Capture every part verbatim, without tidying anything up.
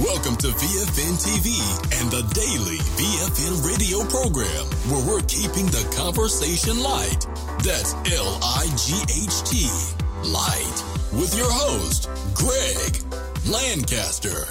Welcome to V F N T V and the daily V F N radio program, where we're keeping the conversation light. That's L I G H T, light, with your host, Greg Lancaster.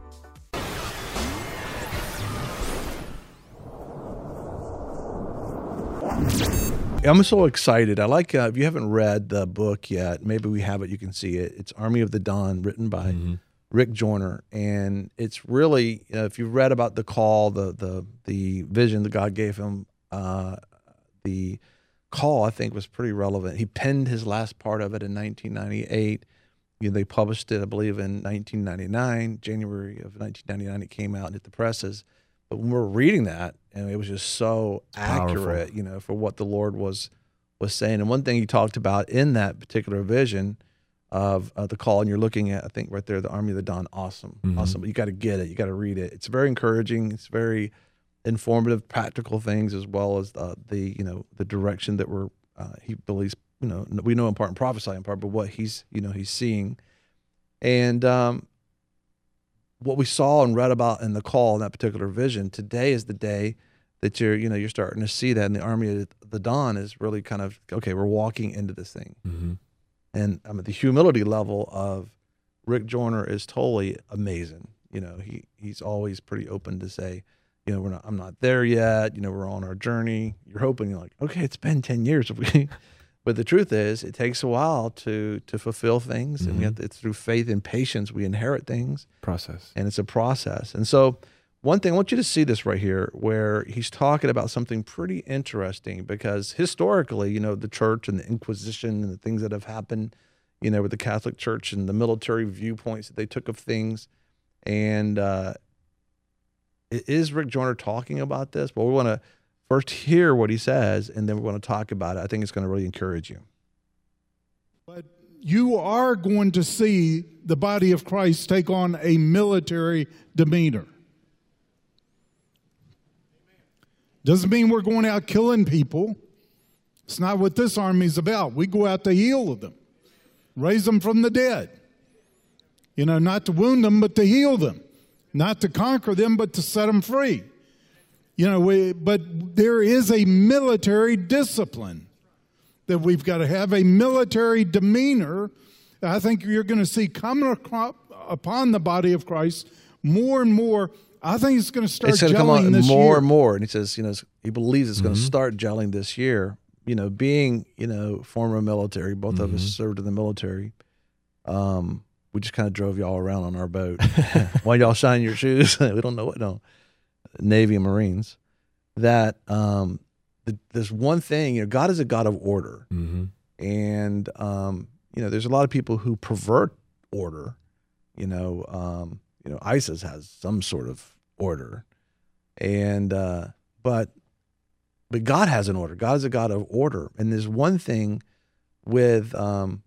I'm so excited. I like, uh, if you haven't read the book yet, maybe we have it, you can see it. It's Army of the Dawn, written by mm-hmm. Rick Joyner. And it's really, you know, if you've read about the call, the the the vision that God gave him, uh, the call, I think, was pretty relevant. He penned his last part of it in nineteen ninety-eight. You know, they published it, I believe, in nineteen ninety-nine. January of nineteen ninety-nine, it came out and hit the presses. But when we were reading that, and it was just so accurate, powerful, you know, for what the Lord was was saying. And one thing he talked about in that particular vision of uh, the call, and you're looking at, I think right there, the Army of the Dawn, awesome, mm-hmm. awesome. But you got to get it, you got to read it. It's very encouraging. It's very informative, practical things, as well as uh, the you know the direction that we're uh, he believes. You know, we know in part and prophesy in part, but what he's you know he's seeing, and um, what we saw and read about in the call in that particular vision. Today is the day that you're, you know, you're starting to see that in the Army of the Dawn is really kind of, okay, we're walking into this thing. Mm-hmm. And I mean, the humility level of Rick Joyner is totally amazing. You know, he he's always pretty open to say, you know, we're not, I'm not there yet. You know, we're on our journey. You're hoping, you're like, okay, it's been ten years. But the truth is, it takes a while to to fulfill things, mm-hmm. and we have to, it's through faith and patience we inherit things. Process, and it's a process. And so, one thing I want you to see this right here, where he's talking about something pretty interesting, because historically, you know, the church and the Inquisition and the things that have happened, you know, with the Catholic Church and the military viewpoints that they took of things, and uh, is Rick Joyner talking about this? Well, we want to first hear what he says, and then we're going to talk about it. I think it's going to really encourage you. But you are going to see the body of Christ take on a military demeanor. Doesn't mean we're going out killing people. It's not what this army's about. We go out to heal them, raise them from the dead. You know, not to wound them, but to heal them. Not to conquer them, but to set them free. You know, we, but there is a military discipline that we've got to have, a military demeanor. I think you're going to see coming upon the body of Christ more and more. I think it's going to start it's going gelling to come on this more year. and more. And he says, you know, he believes it's mm-hmm. going to start gelling this year. You know, being, you know, former military, both mm-hmm. of us served in the military. Um, we just kind of drove y'all around on our boat while y'all shine your shoes. We don't know what, no. Navy and Marines, that um, the, there's one thing, you know, God is a God of order. Mm-hmm. And, um, you know, there's a lot of people who pervert order. You know, um, you know, ISIS has some sort of order. And, uh, but, but God has an order. God is a God of order. And there's one thing with, um,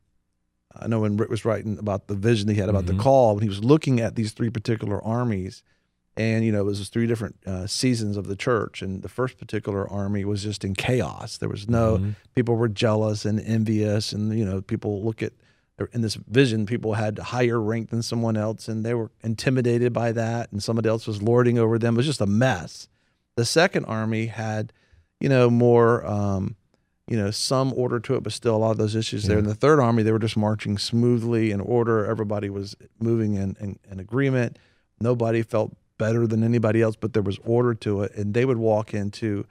I know when Rick was writing about the vision he had about mm-hmm. the call, when he was looking at these three particular armies, and, you know, it was three different uh, seasons of the church. And the first particular army was just in chaos. There was no, mm-hmm. people were jealous and envious. And, you know, people look at, in this vision, people had higher rank than someone else, and they were intimidated by that. And somebody else was lording over them. It was just a mess. The second army had, you know, more, um, you know, some order to it, but still a lot of those issues yeah. there. In the third army, they were just marching smoothly in order. Everybody was moving in, in, in agreement. Nobody felt better than anybody else, but there was order to it. And they would walk into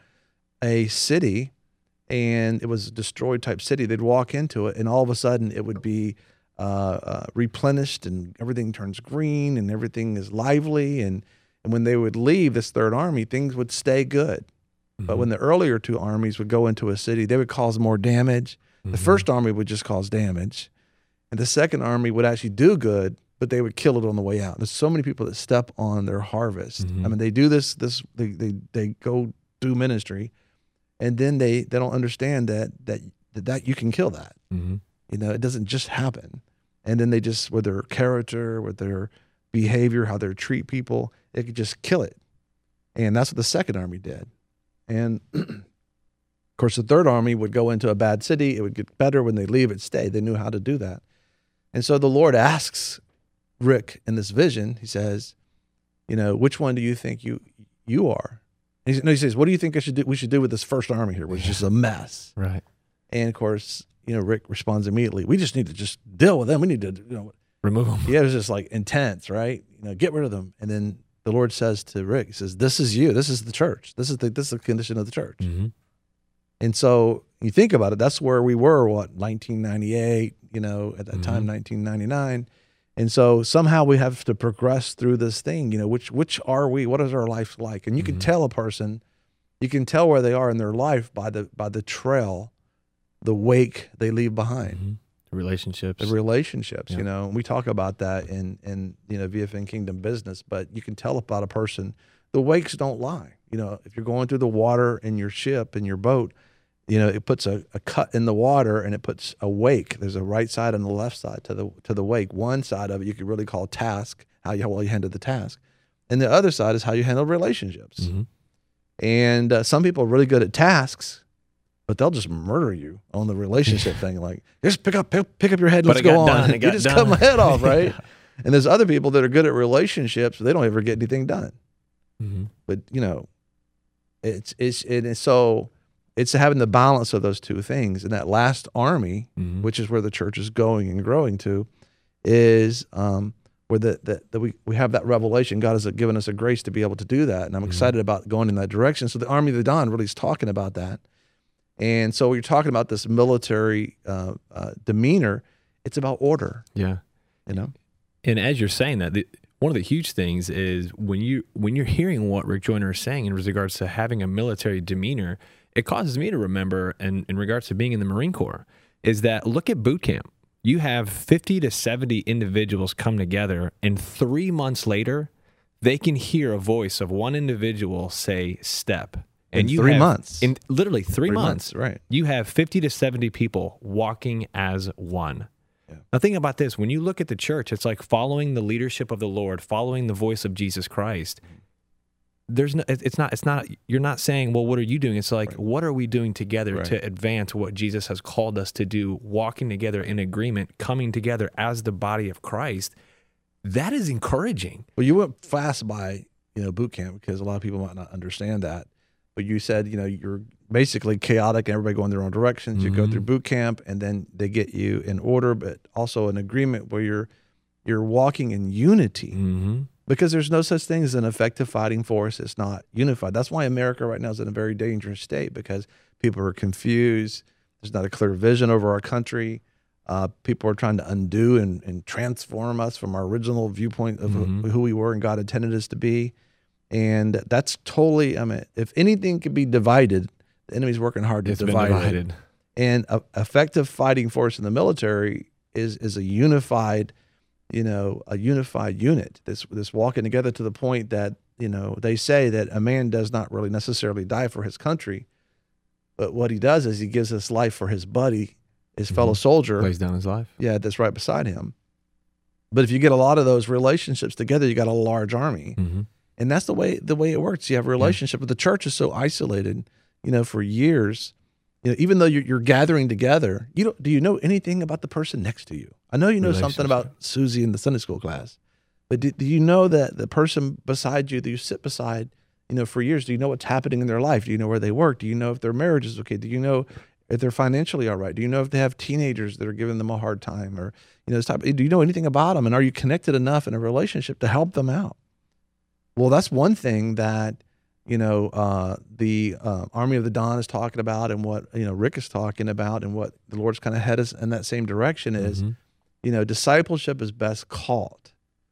a city, and it was a destroyed type city. They'd walk into it, and all of a sudden it would be uh, uh, replenished, and everything turns green, and everything is lively. And, and when they would leave this third army, things would stay good. Mm-hmm. But when the earlier two armies would go into a city, they would cause more damage. Mm-hmm. The first army would just cause damage, and the second army would actually do good, but they would kill it on the way out. There's so many people that step on their harvest. Mm-hmm. I mean, they do this, this they, they they go do ministry, and then they, they don't understand that that that, that you can kill that. Mm-hmm. You know, it doesn't just happen. And then they just, with their character, with their behavior, how they treat people, it could just kill it. And that's what the second army did. And of course, the third army would go into a bad city. It would get better. When they leave, it stayed. They knew how to do that. And so the Lord asks Rick in this vision, he says, you know, which one do you think you you are? And he, no, he says, what do you think I should do? We should do with this first army here, which is a mess. Right. And of course, you know, Rick responds immediately. We just need to just deal with them. We need to, you know, remove them. Yeah, it was just like intense, right? You know, get rid of them. And then the Lord says to Rick, he says, this is you. This is the church. This is the this is the condition of the church. Mm-hmm. And so you think about it, that's where we were, what, nineteen ninety-eight, you know, at that Mm-hmm. time, nineteen ninety-nine. And so somehow we have to progress through this thing, you know, which which are we? What is our life like? And you Mm-hmm. can tell a person, you can tell where they are in their life by the by the trail, the wake they leave behind. Mm-hmm. Relationships. The relationships, Yeah. you know, we talk about that in, in, you know, V F N Kingdom Business, but you can tell about a person, the wakes don't lie. You know, if you're going through the water in your ship, in your boat, you know, it puts a, a cut in the water and it puts a wake. There's a right side and the left side to the, to the wake. One side of it you could really call task, how you, how well you handle the task. And the other side is how you handle relationships. Mm-hmm. And uh, some people are really good at tasks, but they'll just murder you on the relationship thing. Like, just pick up, pick, pick up your head, But let's it got go on. done, it You got just done. cut my head off, right? Yeah. And there's other people that are good at relationships, but they don't ever get anything done. Mm-hmm. But you know, it's it's it is so it's having the balance of those two things. And that last army, Mm-hmm. which is where the church is going and growing to, is um, where the, the, the we we have that revelation. God has given us a grace to be able to do that, and I'm Mm-hmm. excited about going in that direction. So the Army of the Dawn really is talking about that. And so you're talking about this military uh, uh, demeanor. It's about order, Yeah. you know. And as you're saying that, the, one of the huge things is when you when you're hearing what Rick Joyner is saying in regards to having a military demeanor, it causes me to remember, in, in regards to being in the Marine Corps, is that look at boot camp. You have fifty to seventy individuals come together, and three months later, they can hear a voice of one individual say "step." In you three have- months. In literally three, Three months, months, right. You have fifty to seventy people walking as one. Yeah. Now think about this. When you look at the church, it's like following the leadership of the Lord, following the voice of Jesus Christ. There's no, it's not, it's not, you're not saying, well, what are you doing? It's like, Right. what are we doing together Right. to advance what Jesus has called us to do, walking together in agreement, coming together as the body of Christ. That is encouraging. Well, you went fast by, you know, boot camp because a lot of people might not understand that. But you said, you know, you're basically chaotic and everybody going their own directions. You go Mhm. through boot camp and then they get you in order, but also an agreement where you're you're walking in unity Mm-hmm. because there's no such thing as an effective fighting force. It's not unified. That's why America right now is in a very dangerous state because people are confused. There's not a clear vision over our country. Uh, people are trying to undo and, and transform us from our original viewpoint of Mhm. who we were and God intended us to be. And that's totally, I mean, if anything can be divided, the enemy's working hard to It's been divide it. divided. And a effective fighting force in the military is is a unified, you know, a unified unit. This this walking together to the point that, you know, they say that a man does not really necessarily die for his country, but what he does is he gives his life for his buddy, his fellow soldier. Lays down his life. Yeah, that's right beside him. But if you get a lot of those relationships together, you got a large army. Mm-hmm. And that's the way the way it works. You have a relationship, but the church is so isolated, you know, for years. You know, even though you're, you're gathering together, you don't. Do you know anything about the person next to you? I know you know something about Susie in the Sunday school class, but do, do you know that the person beside you that you sit beside, you know, for years? Do you know what's happening in their life? Do you know where they work? Do you know if their marriage is okay? Do you know if they're financially all right? Do you know if they have teenagers that are giving them a hard time, or you know, this type? Do you know anything about them? And are you connected enough in a relationship to help them out? Well, that's one thing that, you know, uh, the uh, Army of the Dawn is talking about, and what, you know, Rick is talking about, and what the Lord's kind of head us in that same direction is, Mm-hmm. you know, discipleship is best caught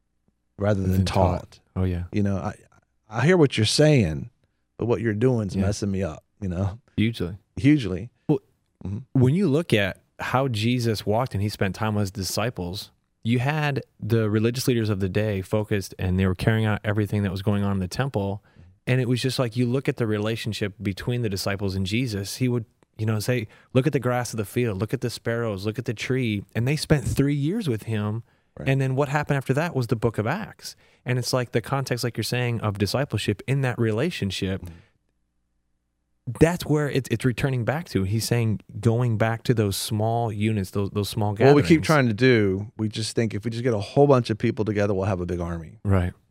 rather than Than taught. taught. Oh yeah, You know, I I hear what you're saying, but what you're doing is Yeah. messing me up, you know, hugely. hugely. When you look at how Jesus walked and he spent time with his disciples, you had the religious leaders of the day focused and they were carrying out everything that was going on in the temple. And it was just like, you look at the relationship between the disciples and Jesus, he would, you know, say, look at the grass of the field, look at the sparrows, look at the tree. And they spent three years with him. Right. And then what happened after that was the book of Acts. And it's like the context, like you're saying, of discipleship in that relationship. Mm-hmm. That's where it's it's returning back to. He's saying going back to those small units, those those small gatherings. What we keep trying to do, we just think if we just get a whole bunch of people together, we'll have a big army. Right.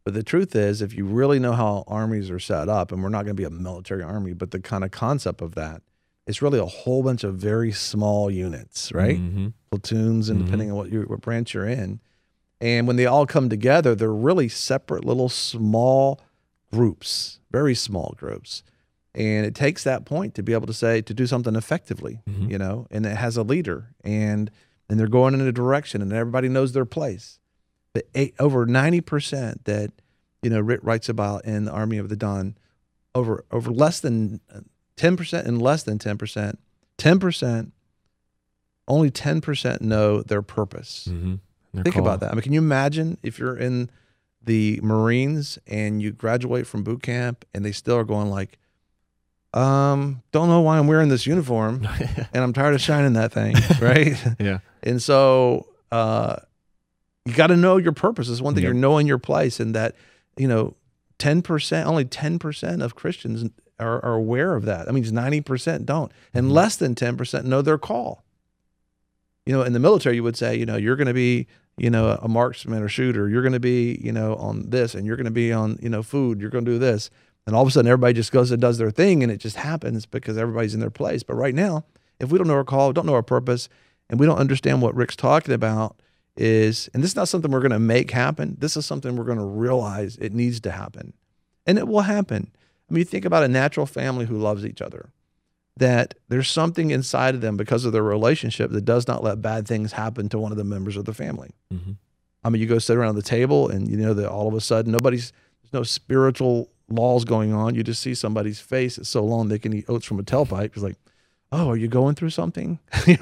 But the truth is, if you really know how armies are set up, and we're not going to be a military army, but the kind of concept of that, it's really a whole bunch of very small units, right? Mm-hmm. Platoons, and Mm-hmm. depending on what you what branch you're in. And when they all come together, they're really separate little small groups, very small groups. And it takes that point to be able to say, to do something effectively, Mhm. you know, and it has a leader, and and they're going in a direction, and everybody knows their place. But eight, over ninety percent that, you know, Rick writes about in the Army of the Dawn, over over less than ten percent and less than ten percent, ten percent, only ten percent know their purpose. Mm-hmm. Think about that. I mean, can you imagine if you're in the Marines and you graduate from boot camp and they still are going like, um, don't know why I'm wearing this uniform and I'm tired of shining that thing, right? Yeah. And so uh, you got to know your purpose. It's one thing, Yep. you're knowing your place, and that, you know, ten percent, only ten percent of Christians are, are aware of that. That means ninety percent don't. And Mhm. less than ten percent know their call. You know, in the military, you would say, you know, you're going to be, you know, a marksman or shooter. You're going to be, you know, on this, and you're going to be on, you know, food. You're going to do this. And all of a sudden, everybody just goes and does their thing, and it just happens because everybody's in their place. But right now, if we don't know our call, don't know our purpose, and we don't understand what Rick's talking about is, and this is not something we're going to make happen. This is something we're going to realize it needs to happen. And it will happen. I mean, you think about a natural family who loves each other, that there's something inside of them because of their relationship that does not let bad things happen to one of the members of the family. Mm-hmm. I mean, you go sit around the table and you know that all of a sudden nobody's, there's no spiritual laws going on. You just see somebody's face. It's so long they can eat oats from a tailpipe. It's like, oh, are you going through something?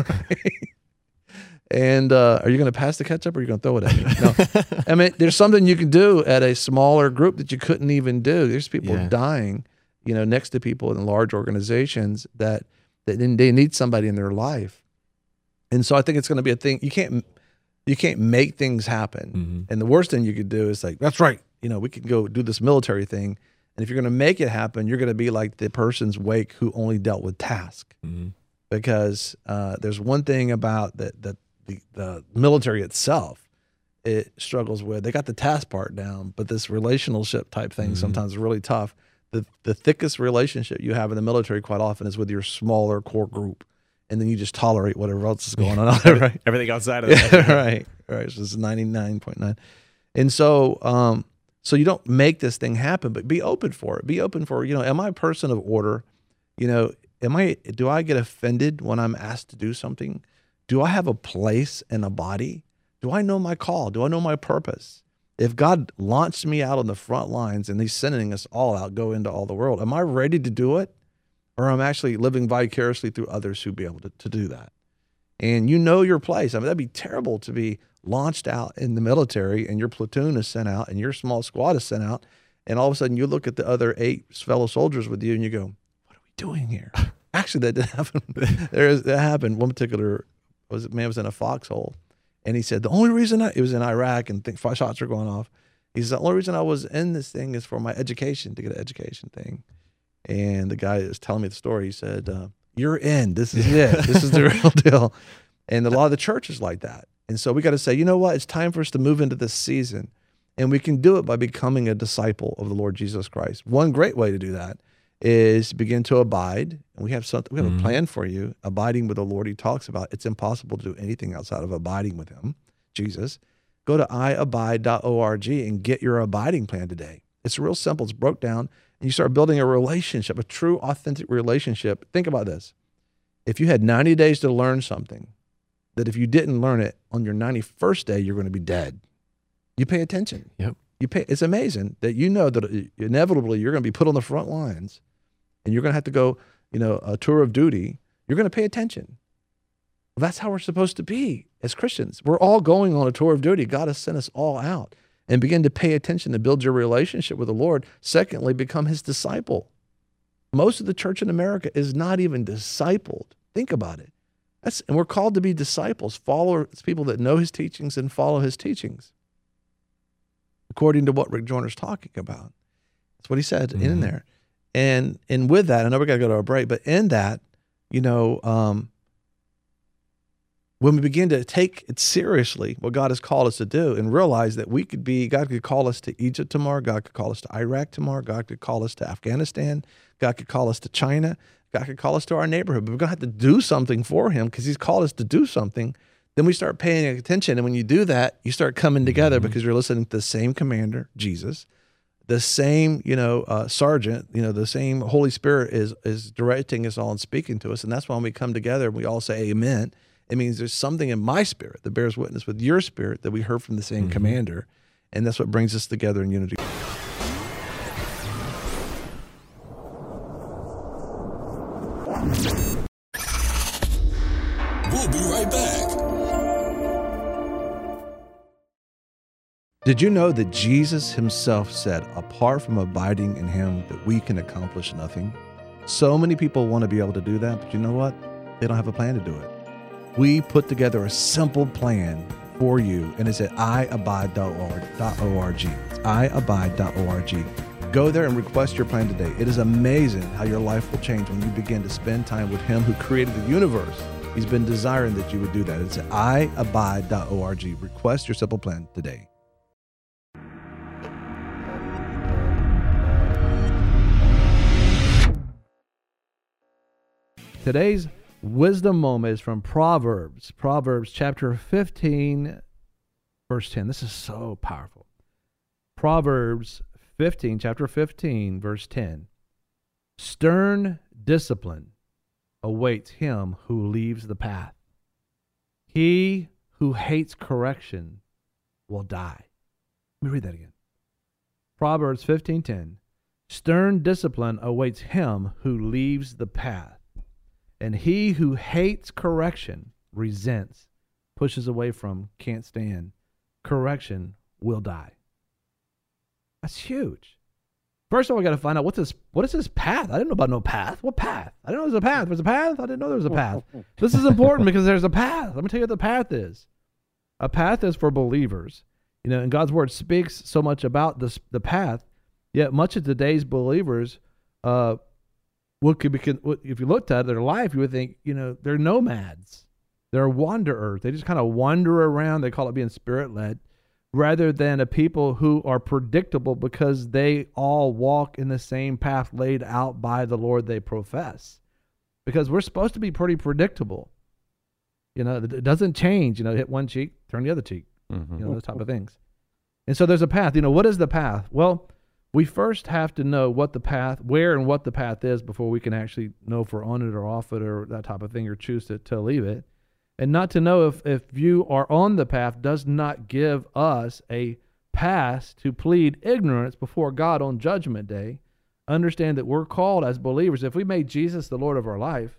And uh, are you going to pass the ketchup or are you going to throw it at me? No. I mean, there's something you can do at a smaller group that you couldn't even do. There's people Yeah. dying, you know, next to people in large organizations that, that they need somebody in their life. And so I think it's going to be a thing. You can't, you can't make things happen. Mm-hmm. And the worst thing you could do is like, that's right. You know, we can go do this military thing. And if you're going to make it happen, you're going to be like the person's wake who only dealt with task. Mm-hmm. Because uh, there's one thing about that, that the, the military itself, it struggles with. They got the task part down, but this relationship type thing Mm-hmm. sometimes sometimes is really tough. The, the thickest relationship you have in the military quite often is with your smaller core group. And then you just tolerate whatever else is going on out there, right? Everything outside of that. right, right. So it's ninety-nine point nine. And so, um, so you don't make this thing happen, but be open for it. Be open for, you know, am I a person of order? You know, am I, do I get offended when I'm asked to do something? Do I have a place and a body? Do I know my call? Do I know my purpose? If God launched me out on the front lines and he's sending us all out, go into all the world, am I ready to do it? Or am I actually living vicariously through others who be able to, to do that? And you know your place. I mean, that'd be terrible to be launched out in the military and your platoon is sent out and your small squad is sent out. And all of a sudden you look at the other eight fellow soldiers with you and you go, what are we doing here? Actually, that didn't happen. there is, that happened. One particular was man was in a foxhole. And he said, the only reason I, it was in Iraq and think five shots were going off. He said, the only reason I was in this thing is for my education, to get an education thing. And the guy that was telling me the story, he said, uh, you're in, this is it. This is the real deal. And a lot of the church is like that. And so we got to say, you know what? It's time for us to move into this season. And we can do it by becoming a disciple of the Lord Jesus Christ. One great way to do that is begin to abide. And we have something, we have Mm-hmm. a plan for you, abiding with the Lord. He talks about it's impossible to do anything outside of abiding with him, Jesus. Go to i abide dot org and get your abiding plan today. It's real simple. It's broke down. And you start building a relationship, a true, authentic relationship. Think about this. If you had ninety days to learn something, that if you didn't learn it on your ninety-first day, you're going to be dead. You pay attention. Yep. You pay. It's amazing that you know that inevitably you're going to be put on the front lines and you're going to have to go, you know, a tour of duty. You're going to pay attention. Well, that's how we're supposed to be as Christians. We're all going on a tour of duty. God has sent us all out. And begin to pay attention to build your relationship with the Lord. Secondly, become his disciple. Most of the church in America is not even discipled. Think about it. That's, and we're called to be disciples, followers, people that know his teachings and follow his teachings, according to what Rick Joyner's talking about. That's what he said mm-hmm. in there. And and with that, I know we got to go to a break, but in that, you know, um, when we begin to take it seriously, what God has called us to do, and realize that we could be, God could call us to Egypt tomorrow, God could call us to Iraq tomorrow, God could call us to Afghanistan, God could call us to China, God could call us to our neighborhood, but we're going to have to do something for him because he's called us to do something. Then we start paying attention, and when you do that, you start coming together mm-hmm. because you're listening to the same commander, Jesus, the same, you know, uh, sergeant, you know, the same Holy Spirit is is directing us all and speaking to us, and that's why when we come together, we all say amen. It means there's something in my spirit that bears witness with your spirit that we heard from the same mm-hmm. commander, and that's what brings us together in unity. We'll be right back. Did you know that Jesus himself said, apart from abiding in him, that we can accomplish nothing? So many people want to be able to do that, but you know what? They don't have a plan to do it. We put together a simple plan for you, and it's at i abide dot org. It's i abide dot org. Go there and request your plan today. It is amazing how your life will change when you begin to spend time with him who created the universe. He's been desiring that you would do that. It's at i abide dot org. Request your simple plan today. Today's wisdom moment is from Proverbs, Proverbs chapter fifteen, verse ten. This is so powerful. Proverbs fifteen, chapter fifteen, verse ten. Stern discipline awaits him who leaves the path. He who hates correction will die. Let me read that again. Proverbs fifteen ten. Stern discipline awaits him who leaves the path. And he who hates correction, resents, pushes away from, can't stand, correction will die. That's huge. First of all, we got to find out what's this, what is this path? I didn't know about no path. What path? I didn't know there was a path. There's a path? I didn't know there was a path. This is important because there's a path. Let me tell you what the path is. A path is for believers. You know, and God's word speaks so much about this, the path, yet much of today's believers, uh, What could be, if you looked at their life, you would think, you know, they're nomads. They're wanderers. They just kind of wander around. They call it being spirit-led, rather than a people who are predictable because they all walk in the same path laid out by the Lord they profess. Because we're supposed to be pretty predictable. You know, it doesn't change. You know, hit one cheek, turn the other cheek. Mm-hmm. You know, those type of things. And so there's a path. You know, what is the path? Well, we first have to know what the path, where and what the path is before we can actually know if we're on it or off it or that type of thing or choose to, to leave it. And not to know if, if you are on the path does not give us a pass to plead ignorance before God on Judgment Day. Understand that we're called as believers. If we made Jesus the Lord of our life,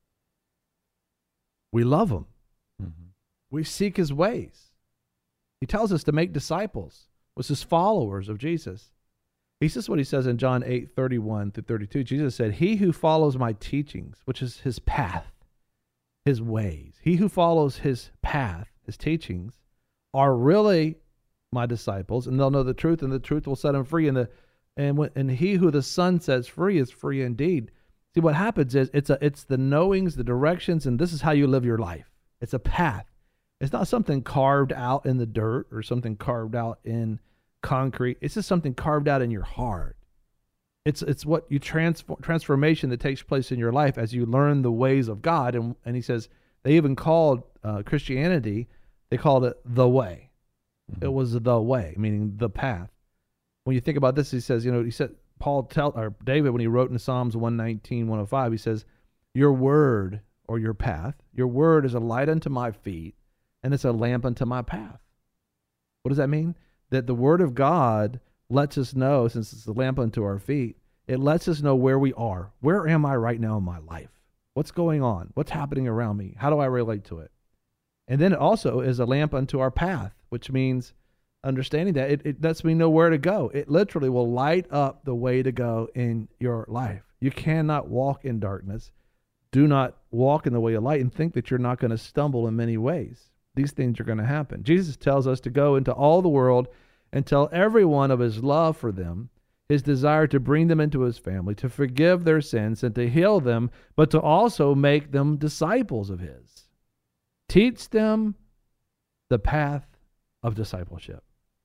we love him. Mm-hmm. We seek his ways. He tells us to make disciples, which is followers of Jesus. This is what he says in John eight, thirty-one through thirty-two. Jesus said, he who follows my teachings, which is his path, his ways, he who follows his path, his teachings, are really my disciples, and they'll know the truth, and the truth will set them free. And the and when, and he who the Son sets free is free indeed. See, what happens is it's a it's the knowings, the directions, and this is how you live your life. It's a path. It's not something carved out in the dirt or something carved out in concrete. It's just something carved out in your heart. It's it's what you transform transformation that takes place in your life as you learn the ways of God. And and he says they even called uh, Christianity, they called it the way. Mm-hmm. It was the way, meaning the path. When you think about this, he says, you know, he said Paul tell or David when he wrote in Psalms one nineteen, one oh five, he says, your word or your path, your word is a light unto my feet, and it's a lamp unto my path. What does that mean? That the word of God lets us know, since it's a lamp unto our feet, it lets us know where we are. Where am I right now in my life? What's going on? What's happening around me? How do I relate to it? And then it also is a lamp unto our path, which means understanding that it, it lets me know where to go. It literally will light up the way to go in your life. You cannot walk in darkness. Do not walk in the way of light and think that you're not going to stumble in many ways. These things are going to happen. Jesus tells us to go into all the world and tell everyone of his love for them, his desire to bring them into his family, to forgive their sins and to heal them, but to also make them disciples of his. Teach them the path of discipleship.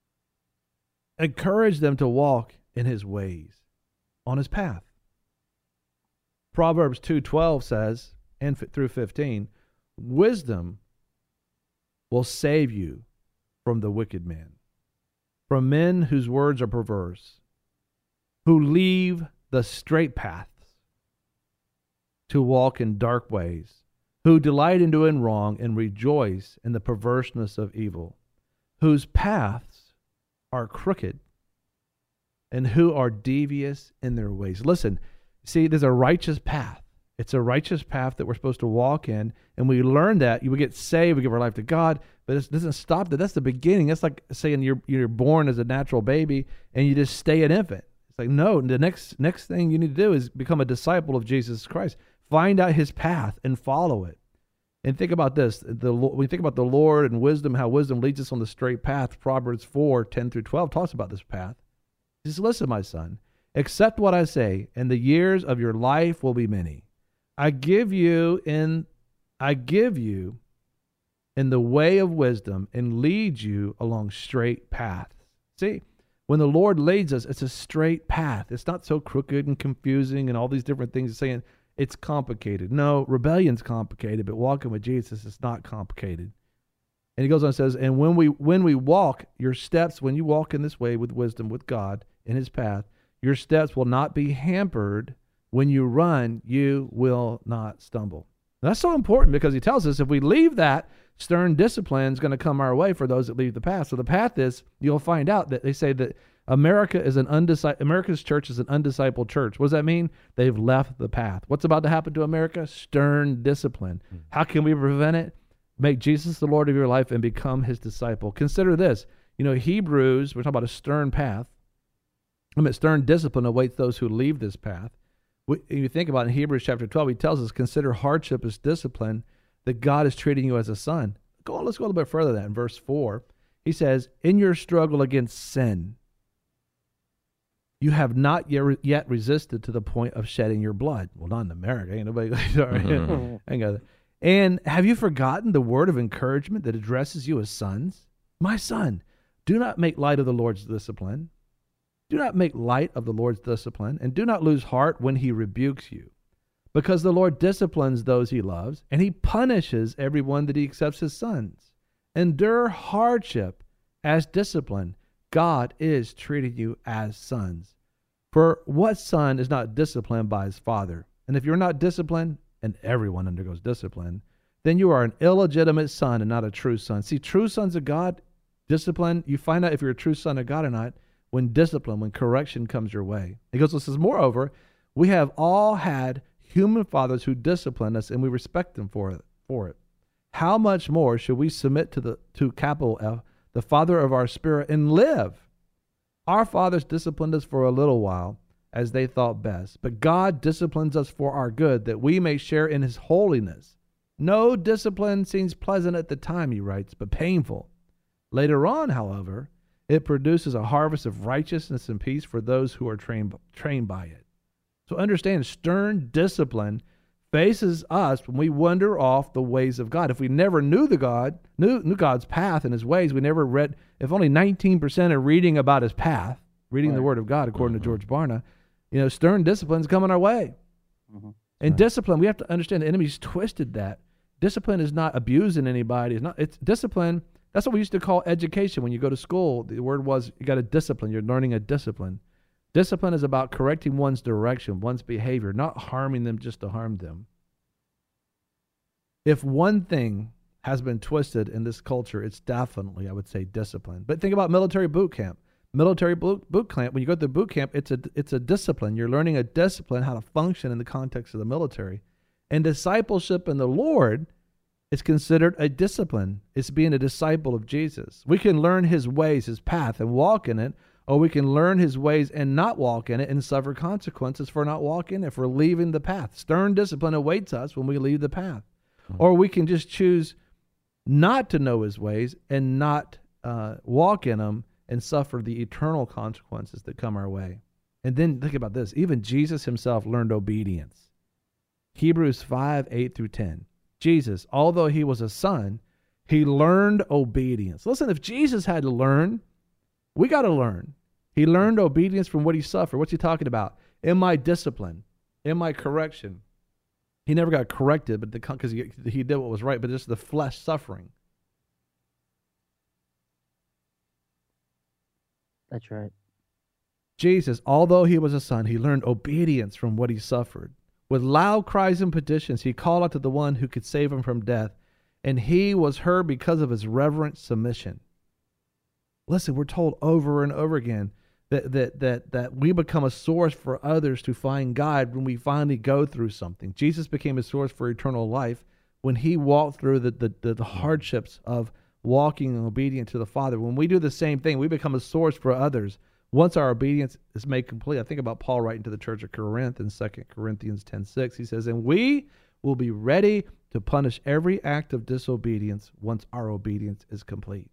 Encourage them to walk in his ways, on his path. Proverbs two twelve says, and through fifteen, wisdom will save you from the wicked man, from men whose words are perverse, who leave the straight paths to walk in dark ways, who delight in doing wrong and rejoice in the perverseness of evil, whose paths are crooked and who are devious in their ways. Listen, see, there's a righteous path. It's a righteous path that we're supposed to walk in, and we learn that. We get saved, we give our life to God, but it doesn't stop that. That's the beginning. That's like saying you're you're born as a natural baby, and you just stay an infant. It's like, no, the next next thing you need to do is become a disciple of Jesus Christ. Find out his path and follow it. And think about this. The, when we think about the Lord and wisdom, how wisdom leads us on the straight path, Proverbs four, ten through twelve talks about this path. Just listen, my son. Accept what I say, and the years of your life will be many. I give you in I give you in the way of wisdom and lead you along straight paths. See, when the Lord leads us, it's a straight path. It's not so crooked and confusing and all these different things saying it's complicated. No, rebellion's complicated, but walking with Jesus is not complicated. And he goes on and says, and when we when we walk, your steps, when you walk in this way with wisdom, with God, in his path, your steps will not be hampered. When you run, you will not stumble. That's so important because he tells us if we leave that, stern discipline is going to come our way for those that leave the path. So the path is, you'll find out that they say that America is an undiscipled, America's church is an undiscipled church. What does that mean? They've left the path. What's about to happen to America? Stern discipline. Mm-hmm. How can we prevent it? Make Jesus the Lord of your life and become his disciple. Consider this. You know, Hebrews, we're talking about a stern path. I mean, stern discipline awaits those who leave this path. If you think about it, in Hebrews chapter twelve, he tells us, consider hardship as discipline, that God is treating you as a son. Go on, let's go a little bit further than that. In verse four, he says, in your struggle against sin, you have not yet resisted to the point of shedding your blood. Well, not in America. Ain't nobody sorry. Mm-hmm. Ain't got that. And have you forgotten the word of encouragement that addresses you as sons? My son, do not make light of the Lord's discipline. Do not make light of the Lord's discipline, and do not lose heart when he rebukes you, because the Lord disciplines those he loves, and he punishes everyone that he accepts as sons. Endure hardship as discipline. God is treating you as sons. For what son is not disciplined by his father? And if you're not disciplined, and everyone undergoes discipline, then you are an illegitimate son and not a true son. See, true sons of God, discipline, you find out if you're a true son of God or not when discipline, when correction comes your way. He goes, this is moreover, we have all had human fathers who discipline us, and we respect them for it. For it. How much more should we submit to the to capital F, the Father of our spirit, and live? Our fathers disciplined us for a little while, as they thought best, but God disciplines us for our good, that we may share in his holiness. No discipline seems pleasant at the time, he writes, but painful. Later on, however, it produces a harvest of righteousness and peace for those who are trained trained by it. So understand, stern discipline faces us when we wander off the ways of God. If we never knew the God, knew, knew God's path and his ways, we never read, if only nineteen percent are reading about his path, reading right. the word of God, according mm-hmm. to George Barna, you know, stern discipline's coming our way. Mm-hmm. And right. discipline, we have to understand the enemy's twisted that. Discipline is not abusing anybody. It's not, it's discipline. That's what we used to call education. When you go to school, the word was you got a discipline. You're learning a discipline. Discipline is about correcting one's direction, one's behavior, not harming them just to harm them. If one thing has been twisted in this culture, it's definitely, I would say, discipline. But think about military boot camp. Military boot, boot camp, when you go to boot camp, it's a, it's a discipline. You're learning a discipline, how to function in the context of the military. And discipleship in the Lord is considered a discipline. It's being a disciple of Jesus. We can learn his ways, his path, and walk in it, or we can learn his ways and not walk in it and suffer consequences for not walking it, for leaving the path. Stern discipline awaits us when we leave the path. Mm-hmm. Or we can just choose not to know his ways and not uh, walk in them and suffer the eternal consequences that come our way. And then think about this. Even Jesus himself learned obedience. Hebrews five, eight through ten. Jesus, although he was a son, he learned obedience. Listen, if Jesus had to learn, we got to learn. He learned obedience from what he suffered. What's he talking about? In my discipline, in my correction. He never got corrected, but because he, he did what was right, but just the flesh suffering. That's right. Jesus, although he was a son, he learned obedience from what he suffered. With loud cries and petitions, he called out to the one who could save him from death, and he was heard because of his reverent submission. Listen, we're told over and over again that that that that we become a source for others to find God when we finally go through something. Jesus became a source for eternal life when he walked through the the, the, the hardships of walking and obedient to the Father. When we do the same thing, we become a source for others. Once our obedience is made complete, I think about Paul writing to the church of Corinth in Second Corinthians ten six. He says, and we will be ready to punish every act of disobedience once our obedience is complete.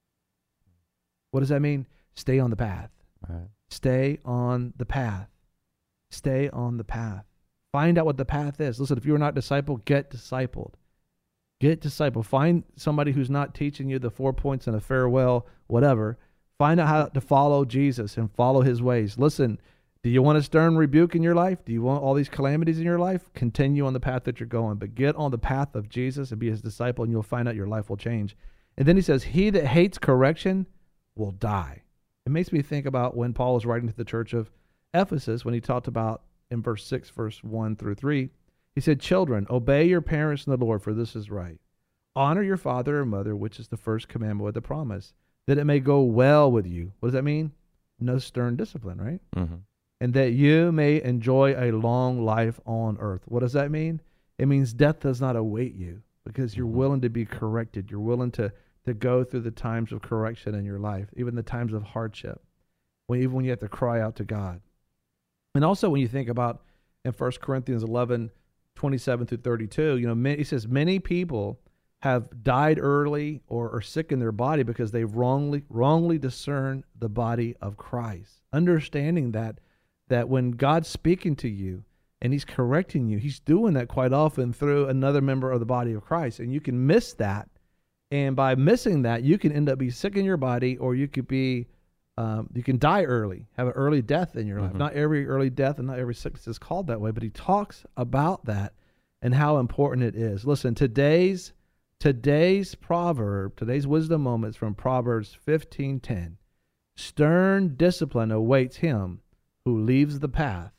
What does that mean? Stay on the path. Right. Stay on the path. Stay on the path. Find out what the path is. Listen, if you're not discipled, get discipled. Get discipled. Find somebody who's not teaching you the four points and a farewell, whatever. Find out how to follow Jesus and follow his ways. Listen, do you want a stern rebuke in your life? Do you want all these calamities in your life? Continue on the path that you're going, but get on the path of Jesus and be his disciple, and you'll find out your life will change. And then he says, he that hates correction will die. It makes me think about when Paul was writing to the church of Ephesus, when he talked about in verse six, verse one through three, he said, children, obey your parents in the Lord, for this is right. Honor your father and mother, which is the first commandment with the promise, that it may go well with you. What does that mean? No stern discipline, right? Mm-hmm. And that you may enjoy a long life on earth. What does that mean? It means death does not await you because you're willing to be corrected. You're willing to, to go through the times of correction in your life, even the times of hardship, when, even when you have to cry out to God. And also when you think about in First Corinthians eleven, twenty-seven through thirty-two, you know, he says many people have died early or are sick in their body because they wrongly wrongly discern the body of Christ. Understanding that that when God's speaking to you and he's correcting you, he's doing that quite often through another member of the body of Christ. And you can miss that. And by missing that, you can end up being sick in your body, or you could be, um, you can die early, have an early death in your life. Mm-hmm. Not every early death and not every sickness is called that way, but he talks about that and how important it is. Listen, today's Today's proverb, today's wisdom moments from Proverbs fifteen ten. Stern discipline awaits him who leaves the path,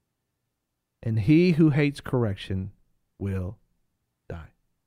and he who hates correction will die.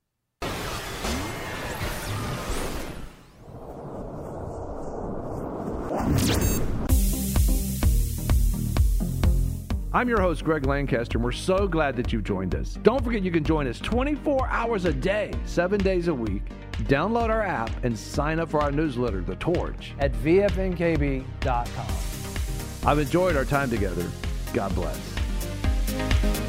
I'm your host, Greg Lancaster, and we're so glad that you've joined us. Don't forget you can join us twenty-four hours a day, seven days a week. Download our app and sign up for our newsletter, The Torch, at V F N K B dot com. I've enjoyed our time together. God bless.